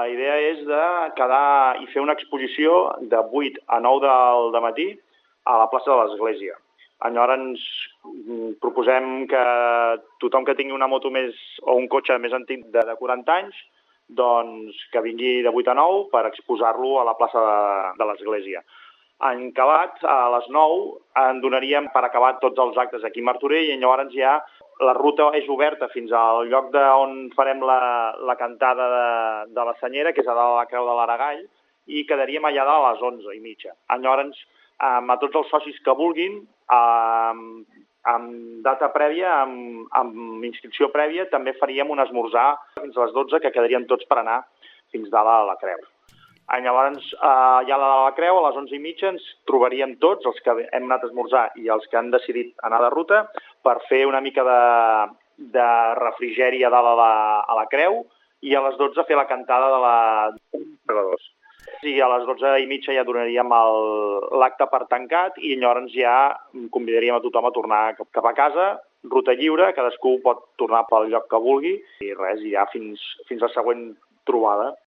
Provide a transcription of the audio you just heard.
idea és de quedar i fer una exposició de 8 a 9 del matí a la plaça de l'Església. Llavors proposem que tothom que tingui una moto més o un cotxe més antic de 40 anys doncs que vingui de 8 a 9 per exposar-lo a la plaça de l'Església. En acabat, a les 9, en donaríem per acabat tots els actes aquí a Martorell i llavors ja la ruta és oberta fins al lloc on farem la cantada de la Senyera, que és a dalt de la Creu de l'Aragall, i quedaríem allà dalt a les 11:30. Llavors, a tots els socis que vulguin, amb data prèvia, amb inscripció prèvia, també faríem un esmorzar fins a les 12, que quedaríem tots per anar fins dalt a la Creu. Llavors, ja a la Creu, a les 11:30, ens trobaríem tots, els que hem anat a esmorzar i els que han decidit anar de ruta, per fer una mica de refrigeri a dalt a la Creu i a les 12 fer la cantada de la 2. I a les 12:30 ja donaríem l'acte per tancat i llavors ja convidaríem a tothom a tornar cap a casa, ruta lliure, cadascú pot tornar pel lloc que vulgui i res, i ja fins la següent trobada.